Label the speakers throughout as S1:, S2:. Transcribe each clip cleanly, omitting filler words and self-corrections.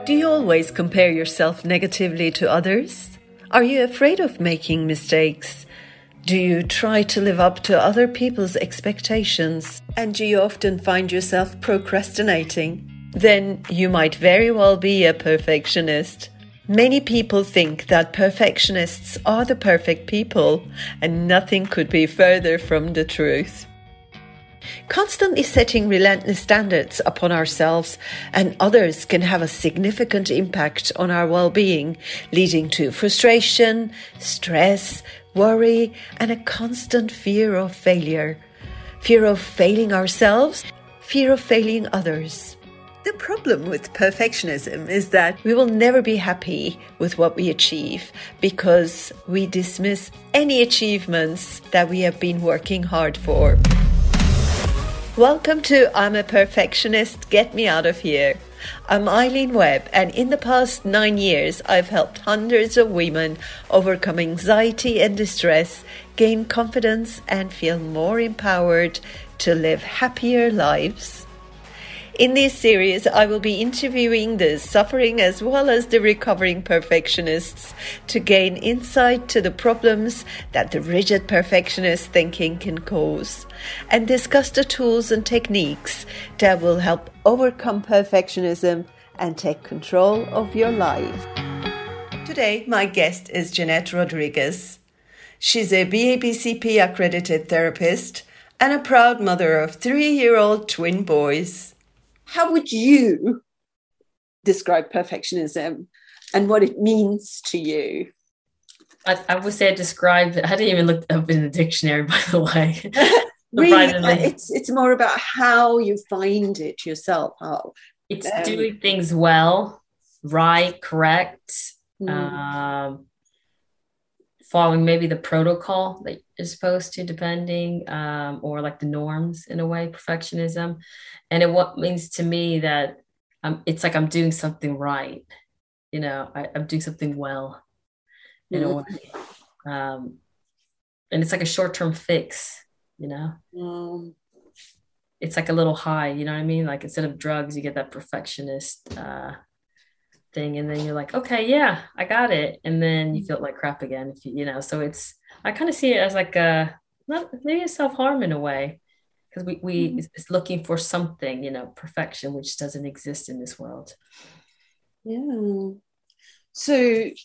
S1: Do you always compare yourself negatively to others? Are you afraid of making mistakes? Do you try to live up to other people's expectations? And do you often find yourself procrastinating? Then you might very well be a perfectionist. Many people think that perfectionists are the perfect people, and nothing could be further from the truth. Constantly setting relentless standards upon ourselves and others can have a significant impact on our well-being, leading to frustration, stress, worry, and a constant fear of failure. Fear of failing ourselves, fear of failing others. The problem with perfectionism is that we will never be happy with what we achieve because we dismiss any achievements that we have been working hard for. Welcome to I'm a Perfectionist, Get Me Out of Here. I'm Eileen Webb, and in the past 9 years, I've helped hundreds of women overcome anxiety and distress, gain confidence, and feel more empowered to live happier lives. In this series, I will be interviewing the suffering as well as the recovering perfectionists to gain insight to the problems that the rigid perfectionist thinking can cause and discuss the tools and techniques that will help overcome perfectionism and take control of your life. Today, my guest is Jeanette Rodriguez. She's a BABCP accredited therapist and a proud mother of 3-year-old twin boys. How would you describe perfectionism and what it means to you?
S2: I would say I didn't even look up in the dictionary, by the way.
S1: Really, it's more about how you find it yourself.
S2: It's doing things well, right, correct, following maybe the protocol that you're supposed to, depending, or like the norms in a way, perfectionism. And what means to me that it's like I'm doing something right. You know, I'm doing something well in a way. And it's like a short-term fix, you know. It's like a little high, you know what I mean? Like instead of drugs, you get that perfectionist thing, and then you're like, okay, yeah, I got it. And then you feel like crap again, if you know. So I kind of see it as like not maybe a self-harm in a way. Because it's looking for something, you know, perfection, which doesn't exist in this world.
S1: Yeah. So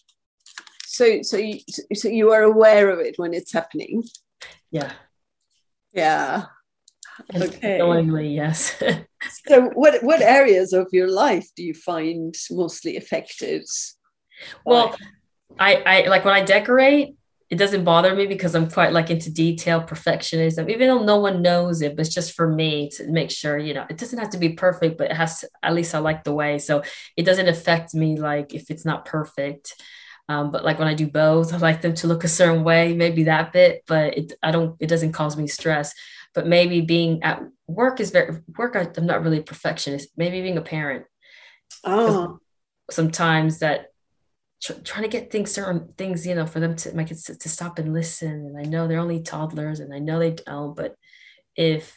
S1: you are aware of it when it's happening.
S2: Yeah.
S1: Yeah.
S2: And
S1: okay.
S2: Knowingly, yes.
S1: So what areas of your life do you find mostly affected?
S2: Well, I like when I decorate, it doesn't bother me because I'm quite like into detail, perfectionism, even though no one knows it, but it's just for me to make sure, you know, it doesn't have to be perfect, but it has to, at least I like the way. So it doesn't affect me like if it's not perfect. But like when I do bows, I like them to look a certain way, maybe that bit, but it doesn't cause me stress. But maybe being at work I'm not really a perfectionist. Maybe being a parent. Sometimes that trying to get certain things, you know, for them to my kids to stop and listen. And I know they're only toddlers and I know they don't, but if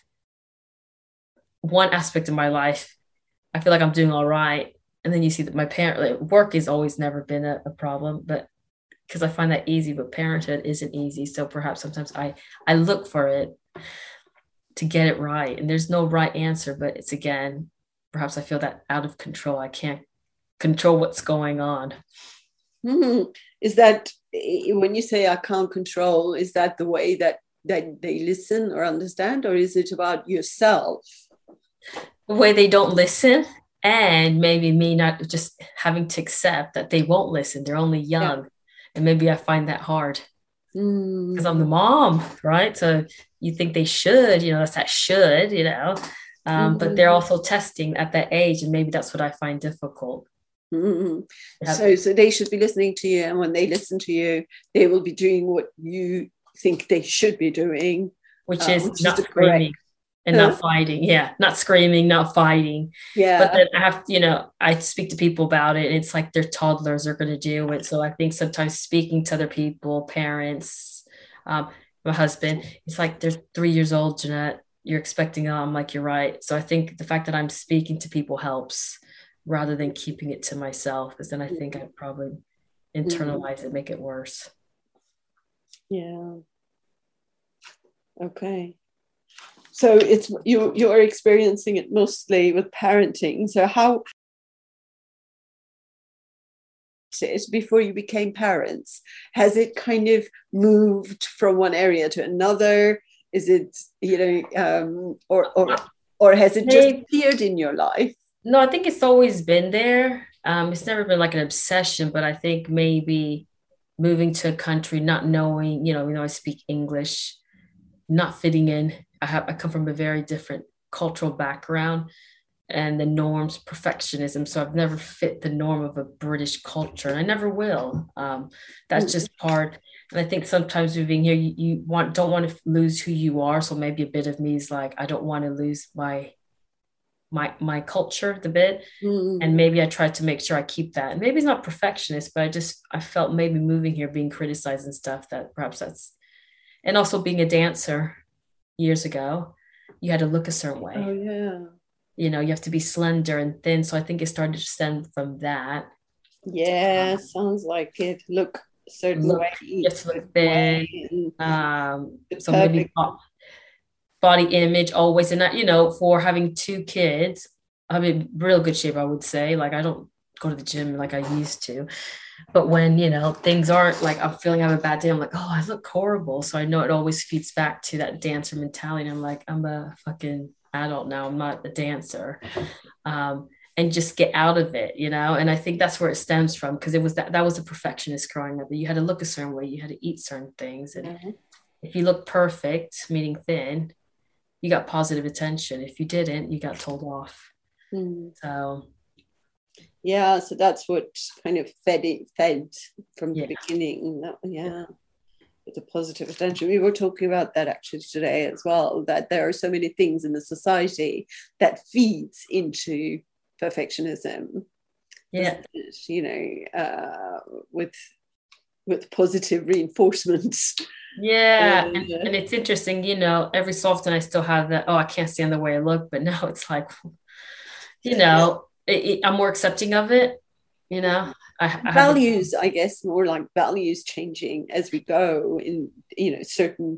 S2: one aspect of my life, I feel like I'm doing all right. And then you see that my work has always never been a problem, but because I find that easy, but parenthood isn't easy. So perhaps sometimes I look for it to get it right. And there's no right answer, but it's again, perhaps I feel that out of control. I can't control what's going on.
S1: Mm-hmm. Is that when you say I can't control, is that the way that they listen or understand, or is it about yourself?
S2: The way they don't listen, and maybe me not just having to accept that they won't listen. They're only young. Yeah. And maybe I find that hard because I'm the mom, right? So you think they should, you know, that's that should, you know, but they're also testing at that age. And maybe that's what I find difficult.
S1: Mm-hmm. So they should be listening to you, and when they listen to you, they will be doing what you think they should be doing,
S2: which is not screaming and not fighting. Yeah, not screaming, not fighting.
S1: Yeah.
S2: But then I speak to people about it, and it's like their toddlers are going to do it. So I think sometimes speaking to other people, parents, my husband, it's like they're 3 years old, Jeanette. You're expecting them. I'm like, you're right. So I think the fact that I'm speaking to people helps. rather than keeping it to myself, because then I think I'd probably internalize it, make it worse.
S3: Yeah. Okay. So it's you're experiencing it mostly with parenting. So how it before you became parents, has it kind of moved from one area to another? Is it, or has it just appeared in your life?
S2: No, I think it's always been there. It's never been like an obsession, but I think maybe moving to a country, not knowing, I speak English, not fitting in. I come from a very different cultural background and the norms, perfectionism. So I've never fit the norm of a British culture, and I never will. That's just part. And I think sometimes moving here, you don't want to lose who you are. So maybe a bit of me is like, I don't want to lose my culture the bit. And maybe I tried to make sure I keep that. And maybe it's not perfectionist, but I felt maybe moving here, being criticized and stuff, that perhaps that's, and also being a dancer years ago, you had to look a certain way.
S3: Oh yeah.
S2: You have to be slender and thin. So I think it started to stem from that.
S3: Yeah, sounds like it. Look a certain way.
S2: Just look thin. So maybe body image always. And that, for having 2 kids, I'm in real good shape, I would say. Like, I don't go to the gym like I used to. But when, things aren't like, I'm feeling I have a bad day, I'm like, oh, I look horrible. So I know it always feeds back to that dancer mentality. I'm like, I'm a fucking adult now. I'm not a dancer. And just get out of it, And I think that's where it stems from, because it was that was a perfectionist growing up. You had to look a certain way. You had to eat certain things. And if you look perfect, meaning thin, you got positive attention. If you didn't, you got told off. So
S3: yeah, so that's what kind of fed from the beginning. The positive attention. We were talking about that actually today as well, that there are so many things in the society that feeds into perfectionism.
S2: Yeah.
S3: With positive reinforcement.
S2: Yeah. And it's interesting, every so often I still have that, oh, I can't stand the way I look, but now it's like, I'm more accepting of it,
S3: values, I guess, more like values changing as we go in, certain,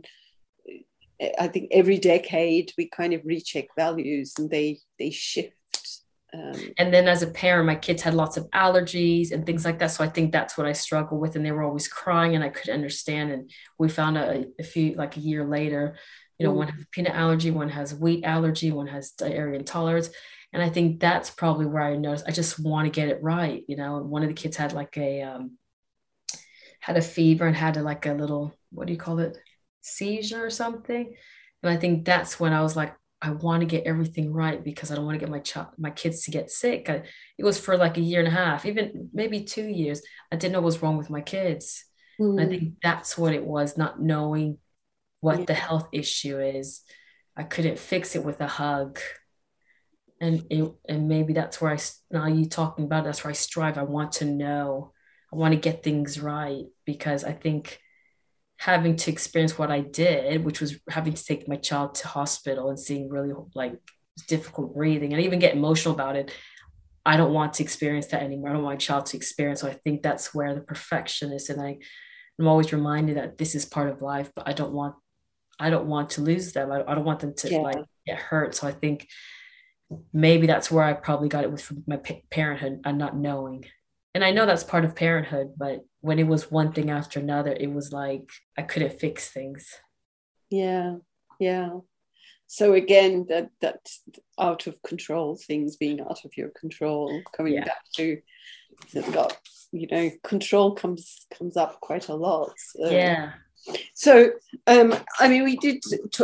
S3: I think every decade we kind of recheck values and they shift.
S2: And then as a parent, my kids had lots of allergies and things like that. So I think that's what I struggle with. And they were always crying and I couldn't understand. And we found a year later, one has a peanut allergy, one has wheat allergy, one has dairy intolerance. And I think that's probably where I noticed I just want to get it right. One of the kids had had a fever and had a little, what do you call it? Seizure or something. And I think that's when I was like, I want to get everything right because I don't want to get my kids to get sick. It was for like a year and a half, even maybe 2 years. I didn't know what was wrong with my kids. I think that's what it was, not knowing what the health issue is. I couldn't fix it with a hug. And maybe that's where now you talking about it, that's where I strive. I want to know. I want to get things right because I think having to experience what I did, which was having to take my child to hospital and seeing really difficult breathing and even get emotional about it. I don't want to experience that anymore. I don't want my child to experience. So I think that's where the perfectionist, and I'm always reminded that this is part of life, but I don't want to lose them. I don't want them to get hurt. So I think maybe that's where I probably got it with from my parenthood and not knowing. And I know that's part of parenthood, but when it was one thing after another, it was like I couldn't fix things.
S3: Yeah. So again, that out of control, things being out of your control, coming back to, it's got, control comes up quite a lot. So, we did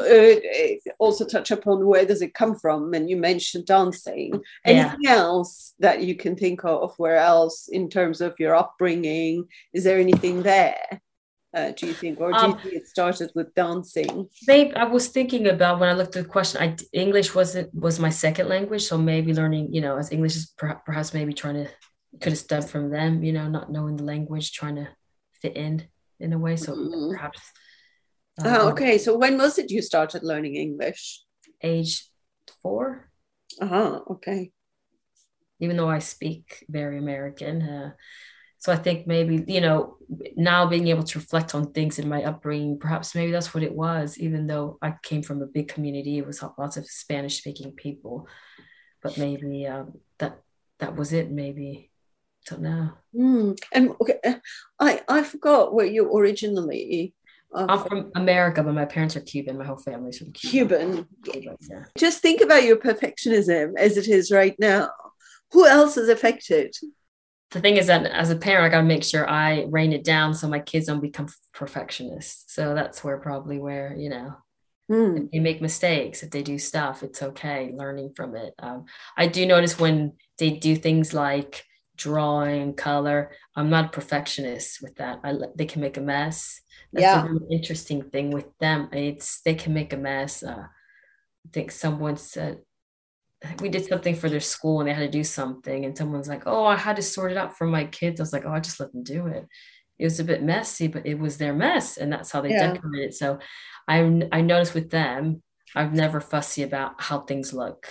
S3: also touch upon where does it come from, and you mentioned dancing. Anything else that you can think of? Where else, in terms of your upbringing, is there anything there? Do you think, or do you think it started with dancing?
S2: Maybe I was thinking about when I looked at the question. English was my second language, so maybe learning, as English is perhaps maybe could have stemmed from them. Not knowing the language, trying to fit in a way. So perhaps.
S3: Okay. So when was it you started learning English?
S2: Age 4.
S3: Okay.
S2: even though I speak very American. So I think maybe, now being able to reflect on things in my upbringing, perhaps maybe that's what it was, even though I came from a big community, it was lots of Spanish speaking people, but maybe that was it, maybe. Don't know.
S3: And okay, I forgot where you originally.
S2: I'm from America, but my parents are Cuban. My whole family's from Cuba.
S3: Yeah. Just think about your perfectionism as it is right now. Who else is affected?
S2: The thing is that as a parent, I got to make sure I rein it down so my kids don't become perfectionists. So that's probably where, if they make mistakes, if they do stuff, it's okay, learning from it. I do notice when they do things like drawing, color, I'm not a perfectionist with that. They can make a mess. That's a really interesting thing with them. They can make a mess. I think someone said, we did something for their school and they had to do something, and someone's like, oh, I had to sort it out for my kids. I was like, oh, I just let them do it. It was a bit messy, but it was their mess, and that's how they decorated it. So I noticed with them, I'm never fussy about how things look.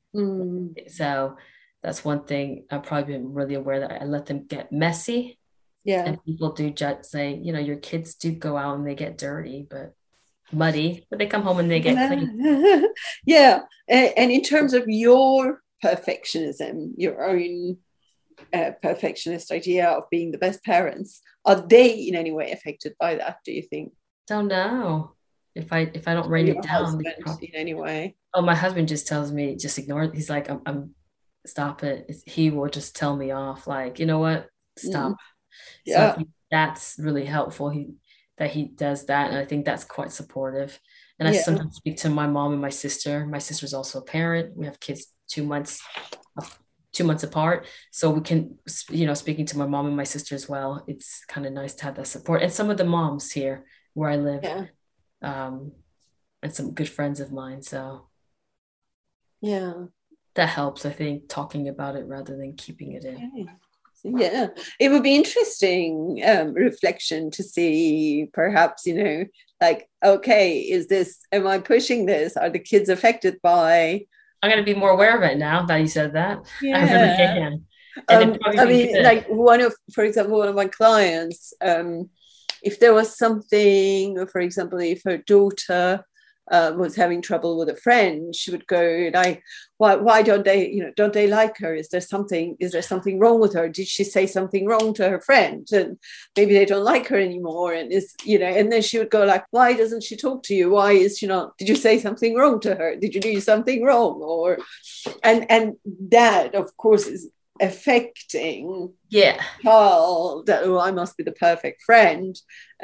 S2: So that's one thing I've probably been really aware that I let them get messy. And people do say, your kids do go out and they get dirty, but muddy, but they come home and they get clean.
S3: And in terms of your perfectionism, your own perfectionist idea of being the best parents, are they in any way affected by that, do you think?
S2: Don't know. If I don't write it down
S3: in any way.
S2: Oh, my husband just tells me, just ignore it. He's like, I'm stop it. He will just tell me off, like, you know what, stop. So that's really helpful. That he does that, and I think that's quite supportive. And I sometimes speak to my mom and my sister. My sister's also a parent. We have kids 2 months apart, so we can, speaking to my mom and my sister as well, it's kind of nice to have that support. And some of the moms here where I live, and some good friends of mine, so that helps, I think, talking about it rather than keeping it in.
S3: Yeah, it would be interesting reflection to see, perhaps, like, okay, am I pushing this? Are the kids affected by?
S2: I'm going to be more aware of it now that you said that. I really am.
S3: I mean, like for example, one of my clients, if there was something, for example, if her daughter was having trouble with a friend, she would go like, why don't they like her? Is there something wrong with her? Did she say something wrong to her friend, and maybe they don't like her anymore? And and then she would go like, why doesn't she talk to you? Why is she not? Did you say something wrong to her? Did you do something wrong? And that, of course, is affecting child, that, oh, I must be the perfect friend,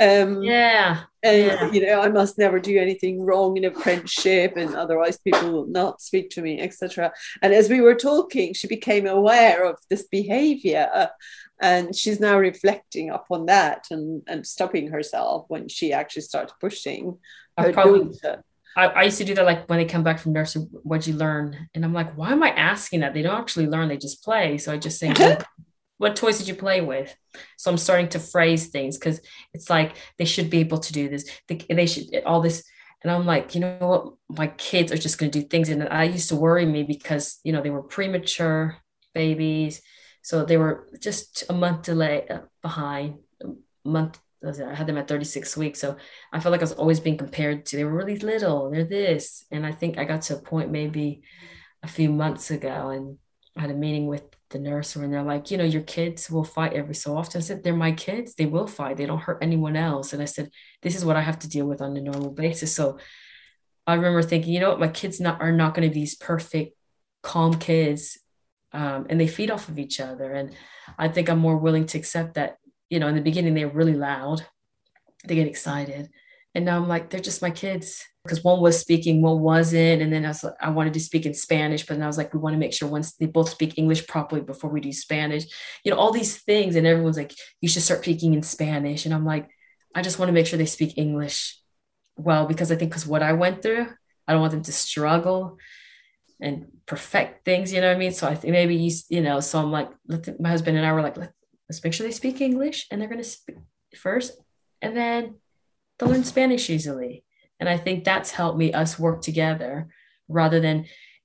S3: I must never do anything wrong in a friendship, and otherwise people will not speak to me, etc. And as we were talking, she became aware of this behavior, and she's now reflecting upon that and stopping herself when she actually started pushing her daughter.
S2: I used to do that, like when they come back from nursery, what'd you learn? And I'm like, why am I asking that? They don't actually learn, they just play. So I just say, what toys did you play with? So I'm starting to phrase things, because it's like, they should be able to do this. They should all this. And I'm like, you know what? My kids are just going to do things. And I used to worry me because, they were premature babies. So they were just a month behind, I had them at 36 weeks. So I felt like I was always being compared to, they were really little, they're this. And I think I got to a point maybe a few months ago, and I had a meeting with the nursery, and they're like, your kids will fight every so often. I said, they're my kids. They will fight. They don't hurt anyone else. And I said, this is what I have to deal with on a normal basis. So I remember thinking, my kids are not going to be these perfect, calm kids. And they feed off of each other. And I think I'm more willing to accept that. In the beginning, they were really loud. They get excited. And now I'm like, they're just my kids. Because one was speaking, one wasn't. And then I wanted to speak in Spanish, but then I was like, we want to make sure once they both speak English properly before we do Spanish. All these things. And everyone's like, you should start speaking in Spanish. And I'm like, I just want to make sure they speak English well, because I think because what I went through, I don't want them to struggle and perfect things, you know what I mean? So I think maybe, so I'm like, my husband and I were like, let's make sure they speak English, and they're going to speak first, and then they'll learn Spanish easily. And I think that's helped us work together rather than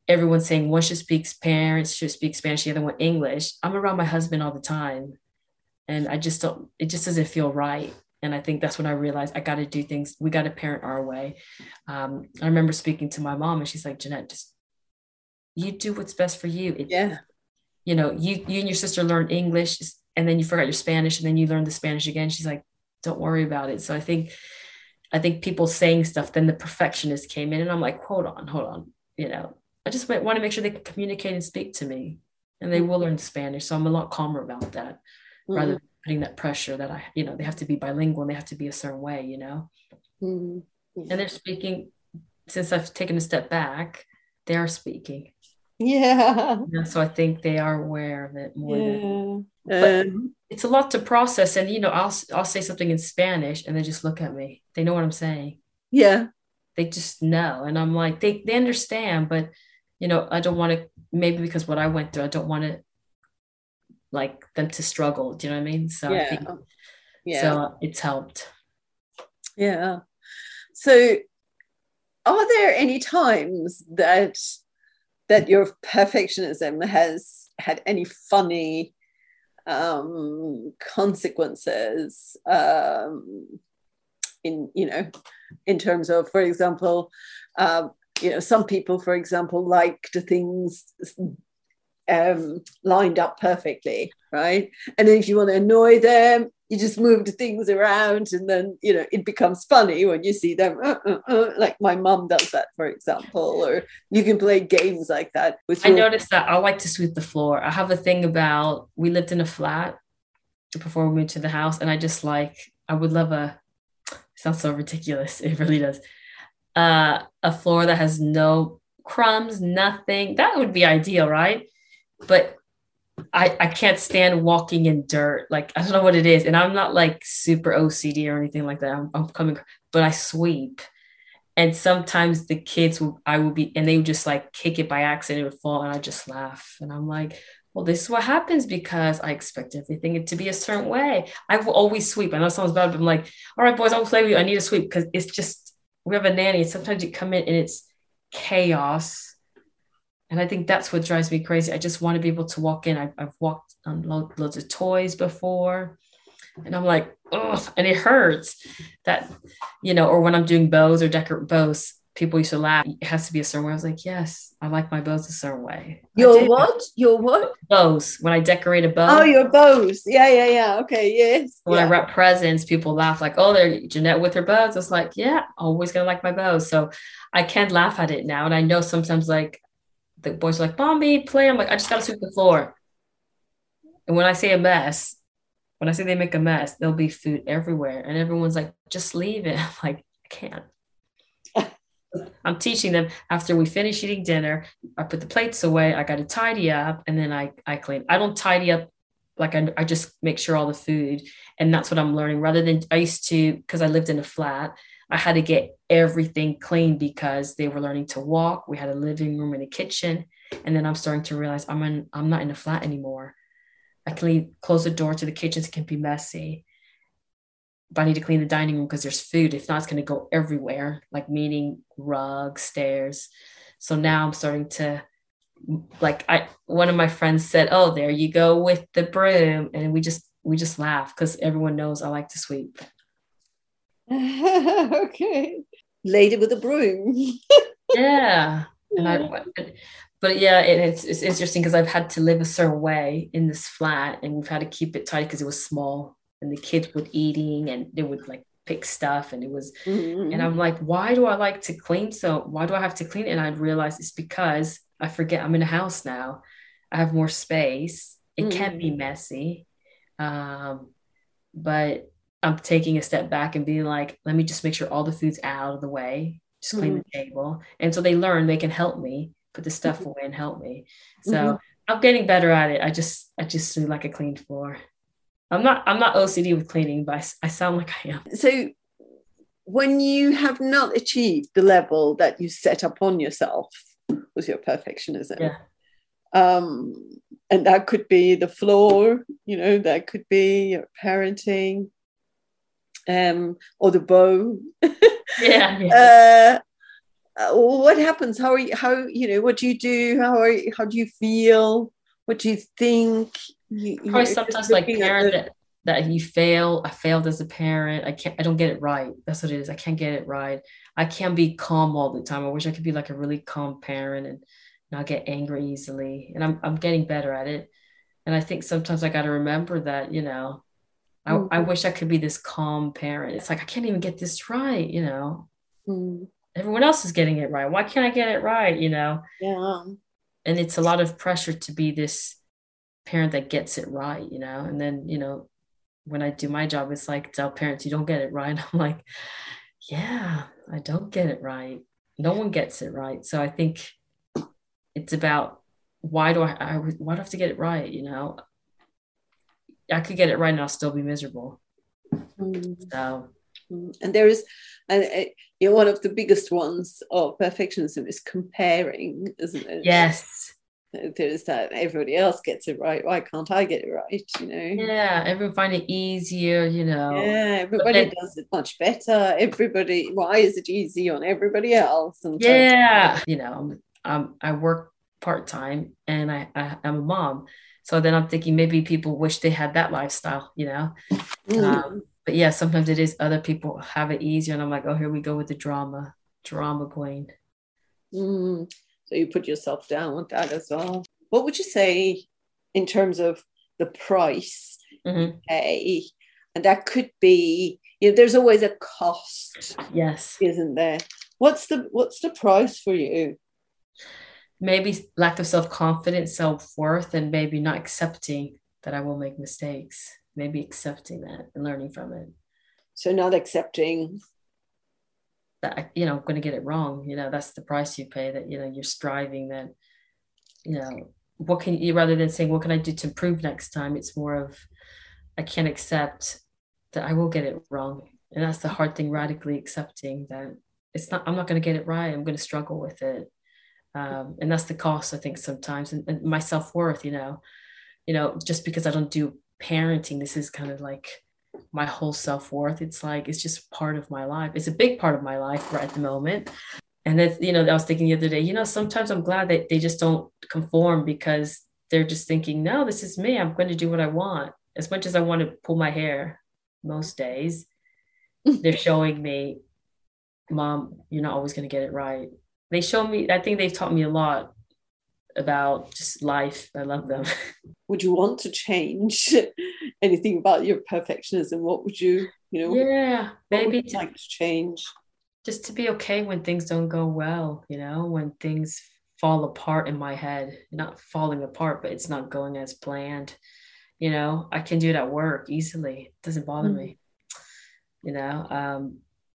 S2: everyone's saying one should speak Spanish, should speak Spanish, the other one English. I'm around my husband all the time, and I just don't. It just doesn't feel right. And I think that's when I realized I got to do things. We got to parent our way. I remember speaking to my mom, and she's like, Jeanette, just you do what's best for you. You know, you and your sister learn English, and then you forgot your Spanish, and then you learn the Spanish again. She's like, don't worry about it. So I think people saying stuff, then the perfectionist came in, and I'm like, hold on. You know, I just want to make sure they can communicate and speak to me, and they will learn Spanish. So I'm a lot calmer about that, rather than putting that pressure that they have to be bilingual and they have to be a certain way, you know. And they're speaking, since I've taken a step back, they are speaking.
S3: Yeah.
S2: So I think they are aware of it more. But it's a lot to process. And, you know, I'll say something in Spanish and they just look at me. They know what I'm saying.
S3: Yeah.
S2: They just know. And I'm like, they understand, but, you know, I don't want to, maybe because what I went through, I don't want to like them to struggle. Do you know what I mean? So I think, so it's helped.
S3: Yeah. So are there any times that your perfectionism has had any funny consequences in terms of, for example, some people, for example, like the things lined up perfectly, right? And then if you want to annoy them, you just move the things around, and then, you know, it becomes funny when you see them, like my mum does that, for example, or you can play games like that.
S2: I noticed that I like to sweep the floor. I have a thing about, we lived in a flat before we moved to the house, and I would love it sounds so ridiculous. It really does. A floor that has no crumbs, nothing. That would be ideal, right? But I can't stand walking in dirt. Like, I don't know what it is. And I'm not like super OCD or anything like that. I'm coming, but I sweep. And sometimes the kids and they would just like kick it by accident, it would fall, and I just laugh. And I'm like, well, this is what happens because I expect everything to be a certain way. I will always sweep. I know it sounds bad, but I'm like, all right, boys, I'll play with you. I need to sweep because it's just, we have a nanny. Sometimes you come in and it's chaos. And I think that's what drives me crazy. I just want to be able to walk in. I've walked on loads of toys before, and I'm like, oh, and it hurts that, you know, or when I'm doing bows or decorate bows, people used to laugh. It has to be a certain way. I was like, yes, I like my bows a certain way.
S3: Your what?
S2: Bows. When I decorate a bow.
S3: Oh, your bows. Yeah. Okay, yes.
S2: When I wrap presents, people laugh like, oh, they're Jeanette with her bows. I was like, yeah, always gonna like my bows. So I can laugh at it now. And I know sometimes like the boys are like, Mommy, play. I'm like, I just gotta sweep the floor. And when I say they make a mess, there'll be food everywhere. And everyone's like, just leave it. I'm like, I can't. I'm teaching them after we finish eating dinner, I put the plates away, I got to tidy up, and then I clean. I don't tidy up, like I just make sure all the food. And that's what I'm learning, rather than I used to, because I lived in a flat, I had to get everything clean because they were learning to walk. We had a living room and a kitchen. And then I'm starting to realize I'm not in a flat anymore. I can close the door to the kitchen. It can be messy, but I need to clean the dining room because there's food. If not, it's going to go everywhere, like meaning rugs, stairs. So now I'm starting to, like, one of my friends said, oh, there you go with the broom. And we just laugh because everyone knows I like to sweep.
S3: Okay. Lady with a broom.
S2: Yeah. But yeah, it's interesting because I've had to live a certain way in this flat, and we've had to keep it tight because it was small, and the kids would eating and they would like pick stuff, and it was, and I'm like, why do I like to clean? So why do I have to clean? And I'd realize it's because I forget I'm in a house now. I have more space. It can be messy. But I'm taking a step back and being like, let me just make sure all the food's out of the way, just clean the table. And so they learn they can help me put the stuff away and help me. So I'm getting better at it. I just do like a clean floor. I'm not OCD with cleaning, but I sound like I am.
S3: So when you have not achieved the level that you set upon yourself with your perfectionism, and that could be the floor, you know, that could be your parenting, or the bow. what happens? How are you? How, what do you do? How do you feel? What do you think?
S2: Probably sometimes like parent that you fail. I failed as a parent. I don't get it right. That's what it is. I can't get it right. I can't be calm all the time. I wish I could be like a really calm parent and not get angry easily. And I'm getting better at it. And I think sometimes I got to remember that, I wish I could be this calm parent. It's like, I can't even get this right, Everyone else is getting it right. Why can't I get it right,
S3: Yeah.
S2: And it's a lot of pressure to be this parent that gets it right, And then, when I do my job, it's like, tell parents you don't get it right. I'm like, yeah, I don't get it right. No one gets it right. So I think it's about, why do I have to get it right? I could get it right and I'll still be miserable. So,
S3: and there is, one of the biggest ones of perfectionism is comparing, isn't it?
S2: Yes.
S3: There's that everybody else gets it right. Why can't I get it right?
S2: Yeah, everyone find it easier.
S3: Yeah, everybody does it much better. Everybody, why is it easy on everybody else? And
S2: yeah, I work part-time and I'm a mom. So then I'm thinking maybe people wish they had that lifestyle, but yeah, sometimes it is other people have it easier. And I'm like, oh, here we go with the drama queen.
S3: So you put yourself down with that as well. What would you say in terms of the price you pay? And that could be, there's always a cost.
S2: Yes.
S3: Isn't there? What's the price for you?
S2: Maybe lack of self-confidence, self-worth, and maybe not accepting that I will make mistakes. Maybe accepting that and learning from it.
S3: So not accepting
S2: that, I'm going to get it wrong. That's the price you pay, that, you're striving that, what can you, rather than saying, what can I do to improve next time? It's more of, I can't accept that I will get it wrong. And that's the hard thing, radically accepting that I'm not going to get it right. I'm going to struggle with it. And that's the cost, I think, sometimes, and my self-worth, just because I don't do parenting, this is kind of like my whole self-worth. It's like, it's just part of my life. It's a big part of my life right at the moment. And that's, I was thinking the other day, sometimes I'm glad that they just don't conform, because they're just thinking, no, this is me. I'm going to do what I want. As much as I want to pull my hair most days, they're showing me, Mom, you're not always going to get it right. They show me, I think they've taught me a lot about just life. I love them.
S3: Would you want to change anything about your perfectionism? What would you,
S2: yeah, maybe
S3: like to change?
S2: Just to be okay when things don't go well, when things fall apart in my head, not falling apart, but it's not going as planned. I can do it at work easily. It doesn't bother me, and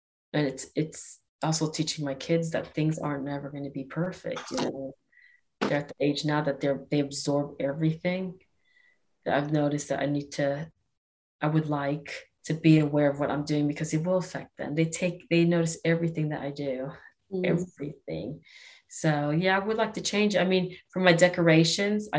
S2: it's also teaching my kids that things aren't never going to be perfect. They're at the age now that they absorb everything. That I've noticed that I would like to be aware of what I'm doing, because it will affect them. They notice everything that I do, everything. So yeah, I would like to change. I mean, for my decorations,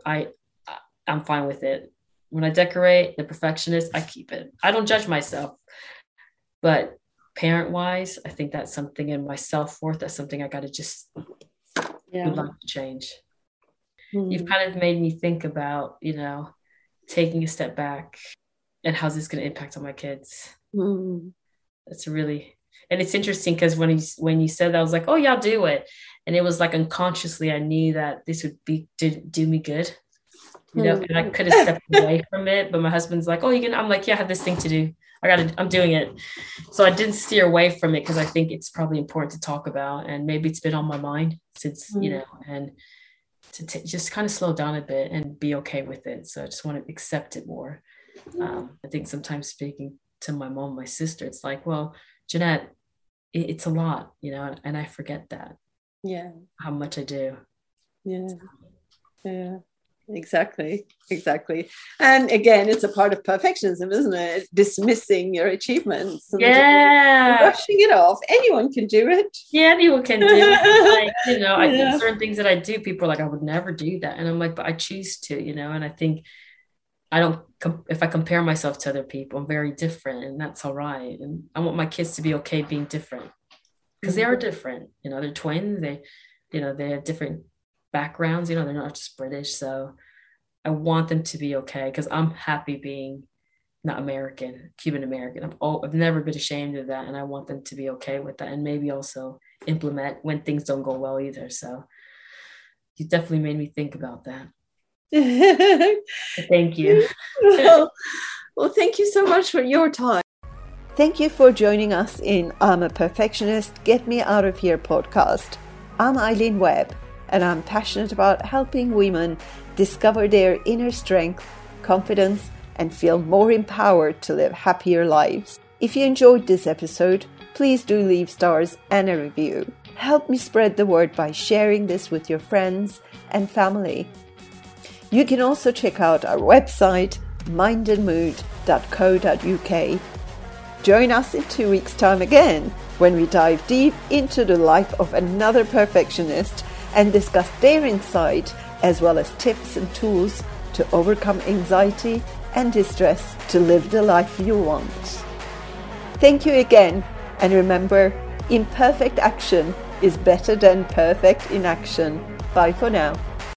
S2: I'm fine with it. When I decorate, the perfectionist, I keep it. I don't judge myself, but parent-wise, I think that's something in my self-worth. That's something I got to just would like to change. You've kind of made me think about, taking a step back and how's this going to impact on my kids. That's really, and it's interesting because when you said that, I was like, oh yeah, I'll do it. And it was like unconsciously, I knew that this would do me good, and I could have stepped away from it, but my husband's like, oh, I'm like, yeah, I have this thing to do. I'm doing it. So I didn't steer away from it, because I think it's probably important to talk about, and maybe it's been on my mind since, and to just kind of slow down a bit and be okay with it. So I just want to accept it more. I think sometimes speaking to my mom, my sister, it's like, well, Jeanette, it's a lot, and I forget that.
S3: Yeah.
S2: How much I do.
S3: Yeah. Yeah. Exactly. And again, it's a part of perfectionism, isn't it? Dismissing your achievements and brushing it off. Anyone can do it.
S2: Yeah, anyone can do it. I think certain things that I do, people are like, I would never do that. And I'm like, but I choose to, and I think if I compare myself to other people, I'm very different, and that's all right. And I want my kids to be okay being different. because they are different. They're twins. They have different backgrounds. They're not just British. So I want them to be okay, because I'm happy being not American, Cuban American. I've never been ashamed of that, and I want them to be okay with that, and maybe also implement when things don't go well either. So you definitely made me think about that. Thank you.
S3: Well, thank you so much for your time.
S1: Thank you for joining us in I'm a Perfectionist, Get Me Out of Here podcast. I'm Eileen Webb, and I'm passionate about helping women discover their inner strength, confidence, and feel more empowered to live happier lives. If you enjoyed this episode, please do leave stars and a review. Help me spread the word by sharing this with your friends and family. You can also check out our website, mindandmood.co.uk. Join us in 2 weeks' time again, when we dive deep into the life of another perfectionist and discuss their insight, as well as tips and tools to overcome anxiety and distress to live the life you want. Thank you again, and remember, imperfect action is better than perfect inaction. Bye for now.